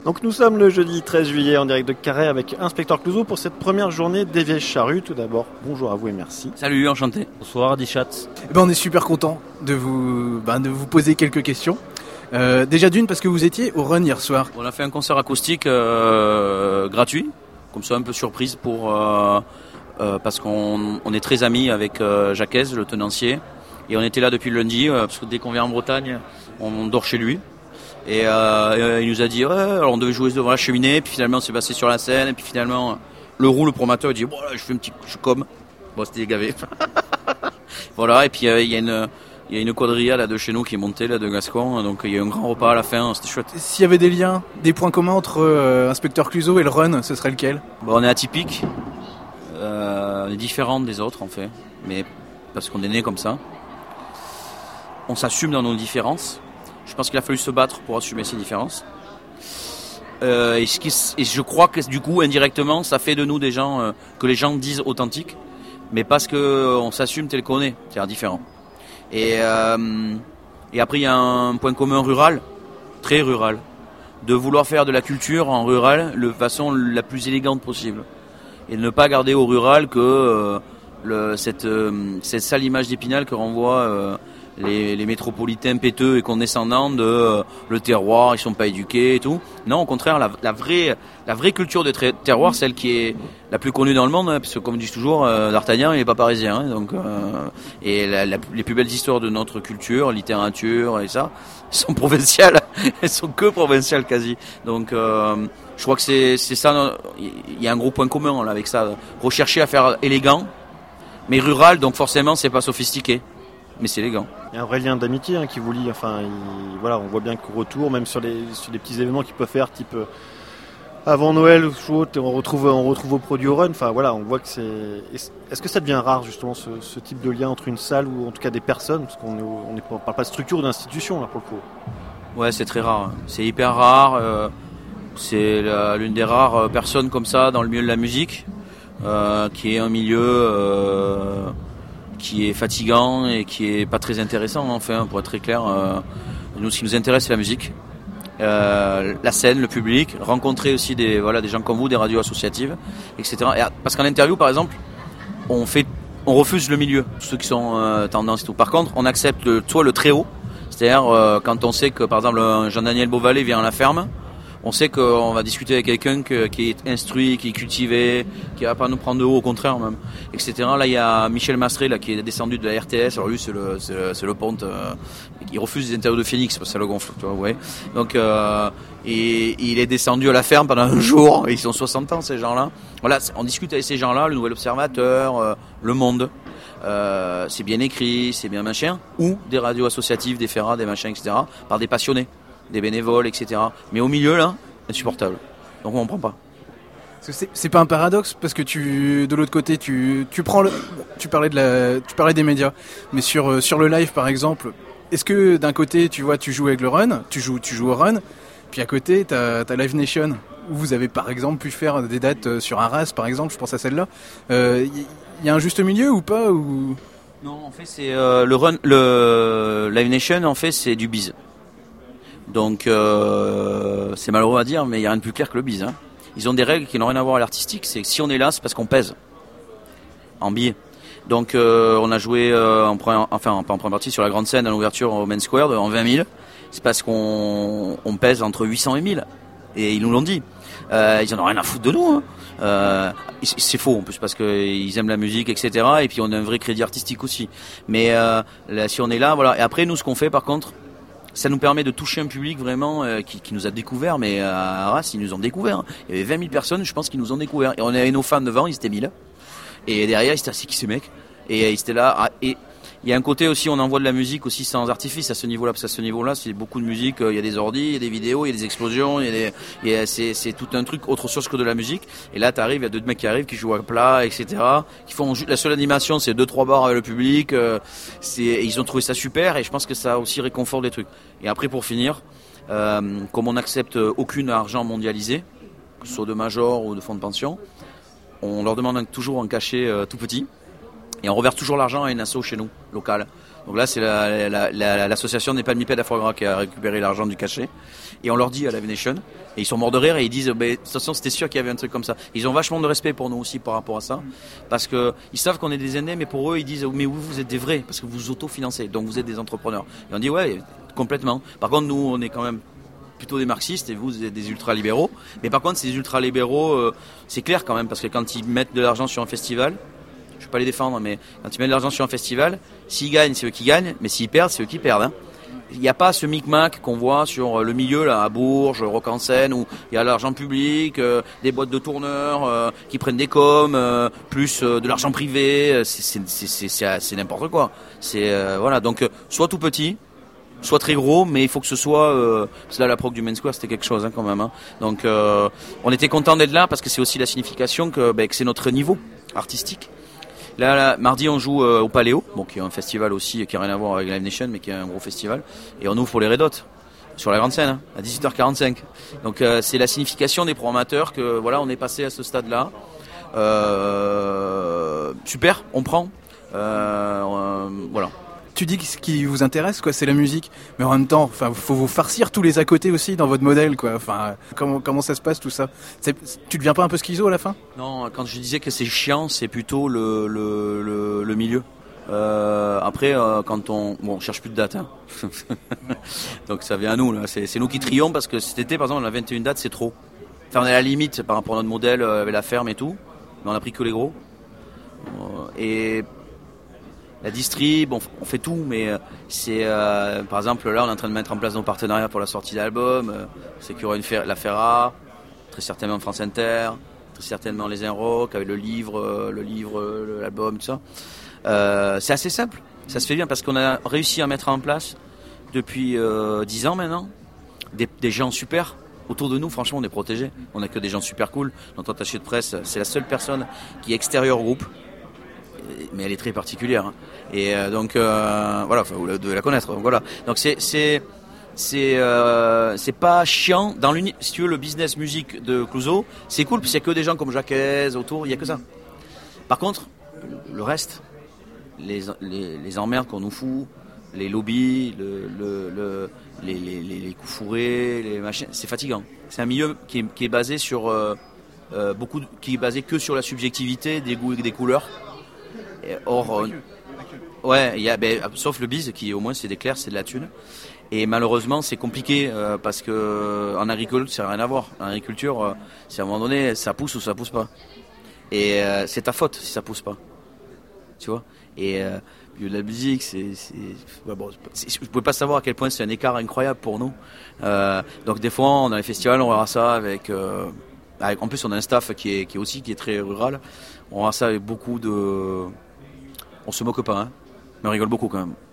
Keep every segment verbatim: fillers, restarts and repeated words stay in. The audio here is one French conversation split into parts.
Donc nous sommes le jeudi treize juillet en direct de Carhaix avec Inspecteur Clouseau pour cette première journée des Vieilles Charrues. Tout d'abord, bonjour à vous et merci. Salut, enchanté. Bonsoir, Dichat. Eh ben, on est super content de vous, ben, de vous poser quelques questions. Euh, déjà d'une parce que vous étiez au Run hier soir. On a fait un concert acoustique euh, gratuit, comme ça un peu surprise pour euh, euh, parce qu'on on est très amis avec euh, Jacques, le tenancier, et on était là depuis le lundi euh, parce que dès qu'on vient en Bretagne, on, on dort chez lui. Et euh, il nous a dit ouais, alors on devait jouer devant la cheminée, puis finalement on s'est passé sur la scène, et puis finalement le roux, le promoteur, il dit bon, là, je fais un petit, je comme, bon c'était gavé. Voilà, et puis il euh, y a une Il y a une quadrilla là de chez nous qui est montée là de Gascon, donc il y a eu un grand repas à la fin, c'était chouette. S'il y avait des liens, des points communs entre euh, Inspecteur Clouseau et le Run, ce serait lequel ? Bon, on est atypique, euh, on est différent des autres en fait, mais parce qu'on est né comme ça. On s'assume dans nos différences. Je pense qu'il a fallu se battre pour assumer ces différences. Euh, et, ce qui, et je crois que du coup, indirectement, ça fait de nous des gens euh, que les gens disent authentiques, mais parce qu'on euh, s'assume tel qu'on est, c'est-à-dire différent. Et, euh, et après, il y a un point commun rural, très rural, de vouloir faire de la culture en rural de façon la plus élégante possible. Et de ne pas garder au rural que euh, le, cette, euh, cette sale image d'Épinal que renvoient euh, les, les métropolitains péteux et condescendants de euh, le terroir, ils sont pas éduqués et tout. Non, au contraire, la, la, vraie, la vraie culture de tra- terroir, celle qui est la plus connue dans le monde, hein, parce que comme disent toujours, euh, D'Artagnan, il n'est pas parisien. Hein, donc, euh, et la, la, les plus belles histoires de notre culture, littérature et ça, sont provinciales. Elles sont que provinciales quasi. Donc, euh, je crois que c'est, c'est ça. Il y a un gros point commun là avec ça. Rechercher à faire élégant, mais rural, donc forcément, c'est pas sophistiqué. Mais c'est élégant. Il y a un vrai lien d'amitié hein, qui vous lie. Enfin, il, voilà, on voit bien qu'au retour, même sur les sur les petits événements qu'ils peuvent faire, type euh, avant Noël, on retrouve on retrouve vos produits au Run. Enfin, voilà, on voit que c'est. Est-ce que ça devient rare justement ce, ce type de lien entre une salle ou en tout cas des personnes, parce qu'on est, on ne parle pas de structure ou d'institution là pour le coup. Ouais, c'est très rare. C'est hyper rare. Euh, c'est la, l'une des rares personnes comme ça dans le milieu de la musique, euh, qui est un milieu. Euh, qui est fatigant et qui est pas très intéressant enfin pour être très clair. Euh, nous ce qui nous intéresse c'est la musique, euh, la scène, le public, rencontrer aussi des voilà des gens comme vous, des radios associatives, et cetera. Et parce qu'en interview par exemple, on fait, on refuse le milieu, ceux qui sont euh, tendance et tout. Par contre, on accepte le, soit le très haut, c'est-à-dire euh, quand on sait que par exemple un Jean-Daniel Beauvalet vient à la ferme. On sait qu'on va discuter avec quelqu'un que, qui est instruit, qui est cultivé, qui va pas nous prendre de haut, au contraire même, et cetera. Là, il y a Michel Mastré là qui est descendu de la R T S. Alors lui, c'est le, c'est le, c'est le ponte. Euh, il refuse les interviews de Phoenix parce que ça le gonfle, tu vois. Ouais. Donc, euh, et, il est descendu à la ferme pendant un jour. Ils ont soixante ans ces gens-là. Voilà, on discute avec ces gens-là, le Nouvel Observateur, euh, Le Monde. Euh, c'est bien écrit, c'est bien machin. Ou des radios associatives, des Ferrat, des machins, et cetera. Par des passionnés. Des bénévoles, et cetera. Mais au milieu, là, insupportable. Donc on ne prend pas. C'est, c'est pas un paradoxe parce que tu, de l'autre côté, tu, tu prends le, tu parlais de la, tu parlais des médias, mais sur, sur le live par exemple, est-ce que d'un côté, tu vois, tu joues avec le Run, tu joues, tu joues au Run, puis à côté, t'as, t'as Live Nation où vous avez par exemple pu faire des dates sur Arras, par exemple, je pense à celle-là. Il euh, y, y a un juste milieu ou pas ou... Non, en fait, c'est euh, le Run, le Live Nation, en fait, c'est du bise. Donc euh, c'est malheureux à dire, mais il n'y a rien de plus clair que le bise. Hein. Ils ont des règles qui n'ont rien à voir à l'artistique. C'est que si on est là, c'est parce qu'on pèse en billets. Donc euh, on a joué euh, en première, enfin pas en première partie sur la grande scène à l'ouverture au Main Square en vingt mille. C'est parce qu'on on pèse entre huit cents et mille. Et ils nous l'ont dit. Euh, ils en ont rien à foutre de nous. Hein. Euh, c'est faux en plus parce qu'ils aiment la musique, et cetera. Et puis on a un vrai crédit artistique aussi. Mais euh, là, si on est là, voilà. Et après nous, ce qu'on fait par contre. Ça nous permet de toucher un public vraiment euh, qui, qui nous a découvert, mais à Arras, ils nous ont découvert. Il y avait vingt mille personnes, je pense, qui nous ont découvert. Et on avait nos fans devant, ils étaient mille. Et derrière, ils étaient assis, qui ces mecs ? Et ils étaient là. Et il y a un côté aussi, on envoie de la musique aussi sans artifice à ce niveau-là, parce qu'à ce niveau-là, c'est beaucoup de musique. Il y a des ordis, il y a des vidéos, il y a des explosions, il y a des, il y a, c'est, c'est tout un truc autre chose que de la musique. Et là, t'arrives, il y a deux mecs qui arrivent, qui jouent à plat, et cetera. Qui font la seule animation, c'est deux trois bars avec le public. C'est, ils ont trouvé ça super, et je pense que ça aussi réconforte des trucs. Et après, pour finir, euh, comme on n'accepte aucun argent mondialisé, que ce soit de major ou de fonds de pension, on leur demande toujours un cachet euh, tout petit. Et on reverse toujours l'argent à une asso chez nous, locale. Donc là, c'est la, la, la, l'association des palmipèdes à foie gras qui a récupéré l'argent du cachet. Et on leur dit à Live Nation, et ils sont morts de rire et ils disent, bah, de toute façon, c'était sûr qu'il y avait un truc comme ça. Ils ont vachement de respect pour nous aussi par rapport à ça, parce que ils savent qu'on est des aînés, mais pour eux, ils disent, mais oui, vous êtes des vrais, parce que vous vous autofinancez, donc vous êtes des entrepreneurs. Et on dit, ouais, complètement. Par contre, nous, on est quand même plutôt des marxistes et vous, vous êtes des ultra-libéraux. Mais par contre, ces ultra-libéraux, euh, c'est clair quand même, parce que quand ils mettent de l'argent sur un festival, je ne vais pas les défendre, mais quand ils mettent de l'argent sur un festival, s'ils gagnent, c'est eux qui gagnent, mais s'ils perdent, c'est eux qui perdent. Hein. Il n'y a pas ce micmac qu'on voit sur le milieu, là, à Bourges, Rock en Seine, où il y a l'argent public, euh, des boîtes de tourneurs euh, qui prennent des coms, euh, plus euh, de l'argent privé, c'est, c'est, c'est, c'est, c'est, c'est n'importe quoi. C'est, euh, voilà, donc, euh, soit tout petit, soit très gros, mais il faut que ce soit... Euh, parce que là, la prog du Main Square, c'était quelque chose hein, quand même. Hein. Donc, euh, on était content d'être là, parce que c'est aussi la signification que, ben, que c'est notre niveau artistique. Là, là, mardi, on joue euh, au Paléo, bon, qui est un festival aussi qui n'a rien à voir avec Live Nation, mais qui est un gros festival. Et on ouvre pour les Red Hot, sur la grande scène, hein, à dix-huit heures quarante-cinq. Donc euh, c'est la signification des programmateurs que voilà, on est passé à ce stade-là. Euh, super, on prend. Euh, euh, voilà. Tu dis que ce qui vous intéresse, quoi, c'est la musique, mais en même temps, enfin, faut vous farcir tous les à côté aussi dans votre modèle, quoi. Enfin, comment comment ça se passe tout ça? C'est, tu deviens pas un peu schizo à la fin? Non, quand je disais que c'est chiant, c'est plutôt le le le, le milieu. Euh, après, euh, quand on bon, on cherche plus de dates, hein. Donc ça vient à nous là. C'est c'est nous qui trions parce que cet été, par exemple, on a vingt et une dates, c'est trop. Enfin, on est à la limite par rapport à notre modèle euh, avec la ferme et tout, mais on a pris que les gros. Euh, et la distrib, on, on fait tout, mais c'est euh, par exemple là on est en train de mettre en place nos partenariats pour la sortie d'album. Euh, c'est qu'il y aura une fer- la Ferra, très certainement France Inter, très certainement les Inrock avec le livre, euh, le livre, euh, l'album, tout ça. Euh, c'est assez simple, ça se fait bien parce qu'on a réussi à mettre en place depuis euh, dix ans maintenant des, des gens super. Autour de nous, franchement, on est protégés. On n'a que des gens super cool. Notre attaché de presse, c'est la seule personne qui est extérieure au groupe. Mais elle est très particulière hein. Et euh, donc euh, voilà, enfin, vous devez la connaître. Donc voilà, donc c'est c'est c'est euh, c'est pas chiant dans l'uni. Si tu veux, le business musique de Clouseau, c'est cool parce qu'il y a que des gens comme Jacques autour, il y a que ça. Par contre, le reste, les les, les emmerdes qu'on nous fout, les lobbies, le, le, le les, les, les, les coups fourrés, les machins, c'est fatigant. C'est un milieu qui est, qui est basé sur euh, euh, beaucoup, de, qui est basé que sur la subjectivité des goûts et des couleurs. Et or, euh, ouais, il y a, ben, sauf le bise qui au moins c'est des clairs, c'est de la thune. Et malheureusement c'est compliqué euh, parce que en agriculture ça n'a rien à voir. En agriculture, euh, c'est à un moment donné ça pousse ou ça pousse pas. Et euh, c'est ta faute si ça pousse pas. Tu vois. Et euh, la musique, c'est, c'est, ouais, bon, c'est, je pouvais pas savoir à quel point c'est un écart incroyable pour nous. Euh, donc des fois, on dans les festivals, on verra ça avec, euh, avec. En plus, on a un staff qui est qui est aussi qui est très rural. On verra ça avec beaucoup de. On se moque pas, hein, mais on rigole beaucoup quand même.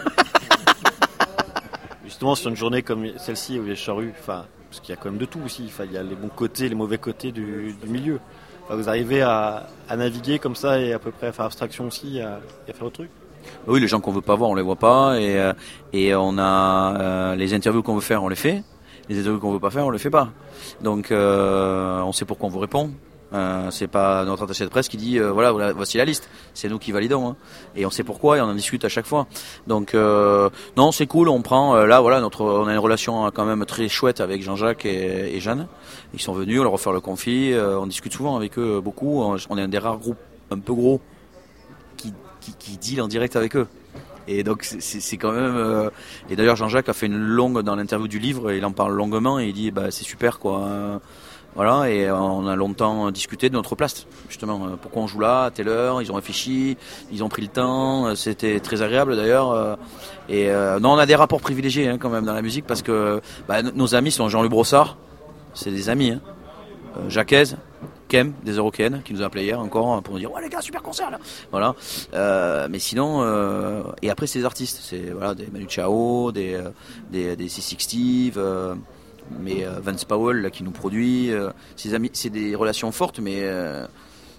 Justement, sur une journée comme celle-ci où il y a charrues, enfin, parce qu'il y a quand même de tout aussi. Enfin, il y a les bons côtés, les mauvais côtés du, du milieu. Enfin, vous arrivez à, à naviguer comme ça et à peu près à faire abstraction aussi, à, à faire autre truc. Oui, les gens qu'on veut pas voir, on les voit pas, et euh, et on a euh, les interviews qu'on veut faire, on les fait. Les interviews qu'on veut pas faire, on les fait pas. Donc, euh, on sait pourquoi on vous répond. Euh, c'est pas notre attaché de presse qui dit euh, voilà, voilà voici la liste, c'est nous qui validons hein. Et on sait pourquoi et on en discute à chaque fois. Donc euh, non, c'est cool, on prend euh, là voilà notre on a une relation quand même très chouette avec Jean-Jacques et, et Jeanne. Ils sont venus, on leur refaire le confit, euh, on discute souvent avec eux beaucoup. On est un des rares groupes un peu gros qui qui, qui deal en direct avec eux. Et donc c'est, c'est, c'est quand même euh... et d'ailleurs Jean-Jacques a fait une longue dans l'interview du livre, et il en parle longuement et il dit bah c'est super quoi. Euh, Voilà, et on a longtemps discuté de notre place, justement. Pourquoi on joue là, à telle heure, ils ont réfléchi, ils ont pris le temps, c'était très agréable d'ailleurs. Et euh, non, on a des rapports privilégiés hein, quand même dans la musique, parce que bah, nos amis sont Jean-Luc Brossard, c'est des amis, hein. euh, Jacques, Kem, des Eurokéennes, qui nous a appelé hier encore pour nous dire « Ouais les gars, super concert là !» Voilà. Euh, mais sinon, euh, et après c'est des artistes, c'est voilà, des Manu Chao, des, euh, des, des C sixty, euh, mais euh, Vance Powell là, qui nous produit, euh, ses amis, c'est des relations fortes, mais euh,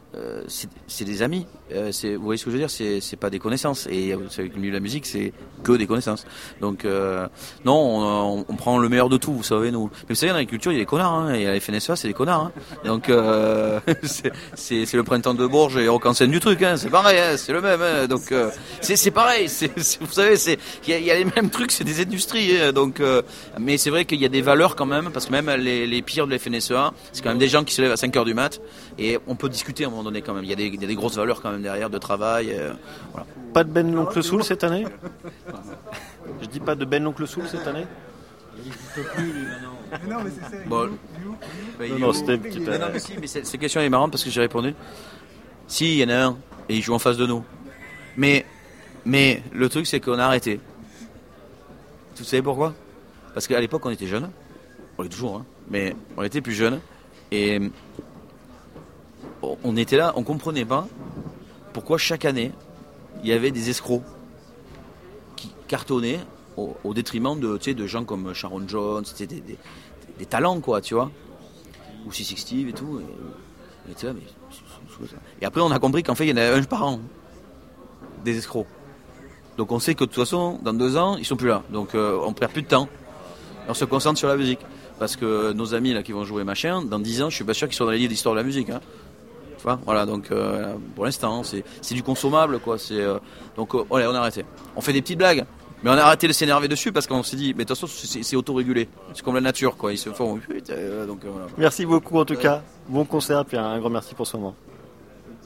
euh, c'est, c'est des amis. Euh, c'est, vous voyez ce que je veux dire, c'est, c'est pas des connaissances. Et vous savez que le milieu de la musique, c'est que des connaissances. Donc euh, non, on, on prend le meilleur de tout, vous savez nous. Mais vous savez, dans l'agriculture, il y a des connards. Hein, et à la F N S E A, c'est des connards. Hein. Donc euh, c'est, c'est, c'est le printemps de Bourges et Rock en scène du truc. Hein, c'est pareil, hein, c'est le même. Hein, donc euh, c'est, c'est pareil. C'est, c'est, vous savez, c'est il y a, y a les mêmes trucs, c'est des industries. Hein, donc, euh, mais c'est vrai qu'il y a des valeurs quand même, parce que même les, les pires de la F N S E A, c'est quand même des gens qui se lèvent à cinq heures du mat. Et on peut discuter à un moment donné quand même. Il y a des, il y a des grosses valeurs quand même derrière de travail. Euh, voilà. Pas de Ben l'oncle Soul cette année? Je dis pas de Ben l'oncle Soul cette année? Il n'existe plus, lui, maintenant. Non, mais c'est ça. Bon. Bah, Non, non, c'était une petite. Non, non, mais si, mais cette, cette question est marrante parce que j'ai répondu. Si, il y en a un et il joue en face de nous. Mais, mais le truc c'est qu'on a arrêté. Vous savez pourquoi? Parce qu'à l'époque on était jeunes. On est toujours, hein. Mais on était plus jeunes et on était là, on comprenait pas pourquoi chaque année il y avait des escrocs qui cartonnaient au, au détriment de, tu sais, de gens comme Sharon Jones, c'était des, des, des talents quoi, tu vois, ou C six Steve et tout. Et, et, tu vois, mais, et après on a compris qu'en fait il y en a un par an des escrocs. Donc on sait que de toute façon dans deux ans ils sont plus là, donc euh, on perd plus de temps. On se concentre sur la musique parce que nos amis là qui vont jouer machin, dans dix ans je suis pas sûr qu'ils soient dans les livres d'histoire de la musique. Hein. Enfin, voilà, donc euh, pour l'instant, c'est, c'est du consommable, quoi. C'est, euh, donc, euh, voilà, on a arrêté. On fait des petites blagues, mais on a arrêté de s'énerver dessus parce qu'on s'est dit, mais de toute façon, c'est, c'est autorégulé. C'est comme la nature, quoi. Ils se font. Donc, euh, voilà. Merci beaucoup, en tout cas. Bon concert, puis un grand merci pour ce moment.